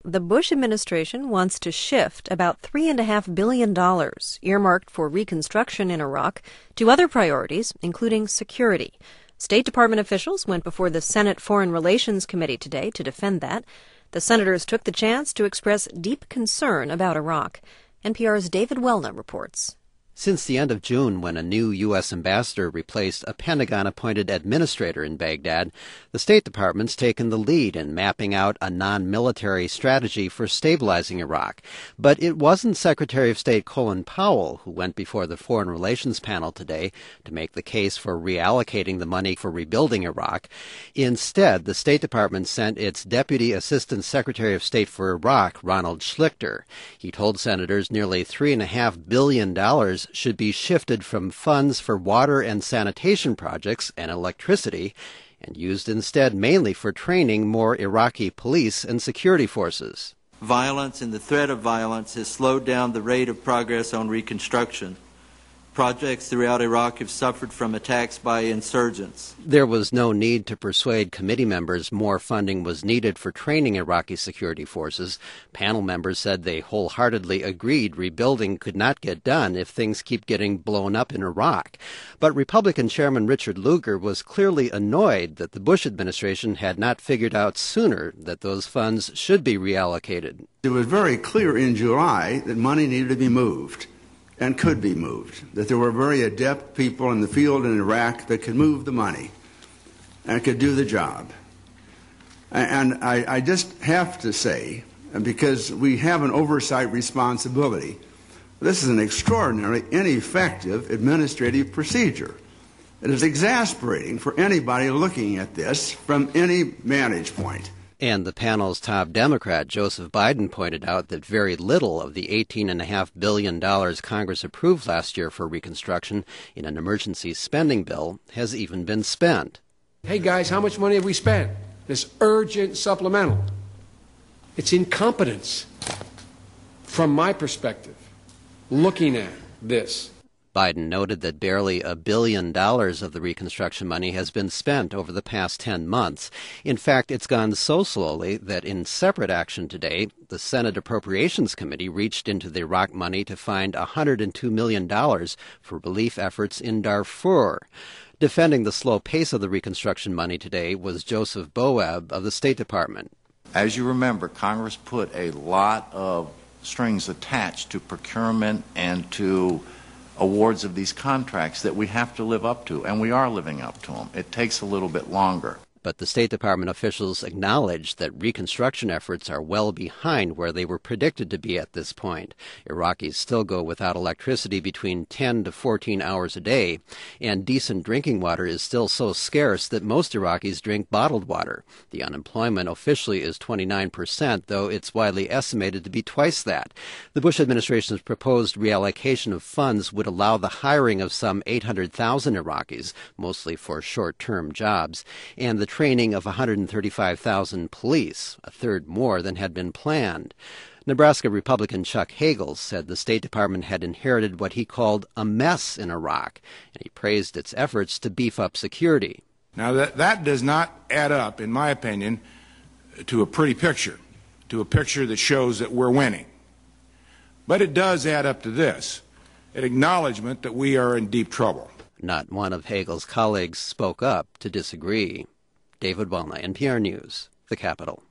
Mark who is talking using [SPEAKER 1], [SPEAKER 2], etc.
[SPEAKER 1] The Bush administration wants to shift about $3.5 billion earmarked for reconstruction in Iraq to other priorities, including security. State Department officials went before the Senate Foreign Relations Committee today to defend that. The senators took the chance to express deep concern about Iraq. NPR's David Welna reports.
[SPEAKER 2] Since the end of June, when a new U.S. ambassador replaced a Pentagon-appointed administrator in Baghdad, the State Department's taken the lead in mapping out a non-military strategy for stabilizing Iraq. But it wasn't Secretary of State Colin Powell who went before the Foreign Relations panel today to make the case for reallocating the money for rebuilding Iraq. Instead, the State Department sent its Deputy Assistant Secretary of State for Iraq, Ronald Schlichter. He told senators nearly $3.5 billion should be shifted from funds for water and sanitation projects and electricity and used instead mainly for training more Iraqi police and security forces.
[SPEAKER 3] Violence and the threat of violence has slowed down the rate of progress on reconstruction. Projects throughout Iraq have suffered from attacks by insurgents.
[SPEAKER 2] There was no need to persuade committee members more funding was needed for training Iraqi security forces. Panel members said they wholeheartedly agreed rebuilding could not get done if things keep getting blown up in Iraq. But Republican Chairman Richard Lugar was clearly annoyed that the Bush administration had not figured out sooner that those funds should be reallocated.
[SPEAKER 4] It was very clear in July that money needed to be moved and could be moved, that there were very adept people in the field in Iraq that could move the money and could do the job. And I just have to say, because we have an oversight responsibility, this is an extraordinarily ineffective administrative procedure. It is exasperating for anybody looking at this from any vantage point.
[SPEAKER 2] And the panel's top Democrat, Joseph Biden, pointed out that very little of the $18.5 billion Congress approved last year for reconstruction in an emergency spending bill has even been spent.
[SPEAKER 5] Hey, guys, how much money have we spent? This urgent supplemental. It's incompetence, from my perspective, looking at this.
[SPEAKER 2] Biden noted that barely $1 billion of the reconstruction money has been spent over the past 10 months. In fact, it's gone so slowly that in separate action today, the Senate Appropriations Committee reached into the Iraq money to find $102 million for relief efforts in Darfur. Defending the slow pace of the reconstruction money today was Joseph Boab of the State Department.
[SPEAKER 6] As you remember, Congress put a lot of strings attached to procurement and to awards of these contracts that we have to live up to, and we are living up to them. It takes a little bit longer. But the State Department officials acknowledged that reconstruction efforts are well behind where they were predicted to be at this point. Iraqis still go without electricity between 10 to 14 hours a day, and decent drinking water is still so scarce that most Iraqis drink bottled water. The unemployment officially is 29%, though it's widely estimated to be twice that. The Bush administration's proposed reallocation of funds would allow the hiring of some 800,000 Iraqis, mostly for short-term jobs, and the training of 135,000 police, a third more than had been planned. Nebraska Republican Chuck Hagel said the State Department had inherited what he called a mess in Iraq, and he praised its efforts to beef up security.
[SPEAKER 7] Now, that does not add up, in my opinion, to a pretty picture, to a picture that shows that we're winning. But it does add up to this, an acknowledgement that we are in deep trouble.
[SPEAKER 2] Not one of Hagel's colleagues spoke up to disagree. David Welna, NPR News, the Capitol.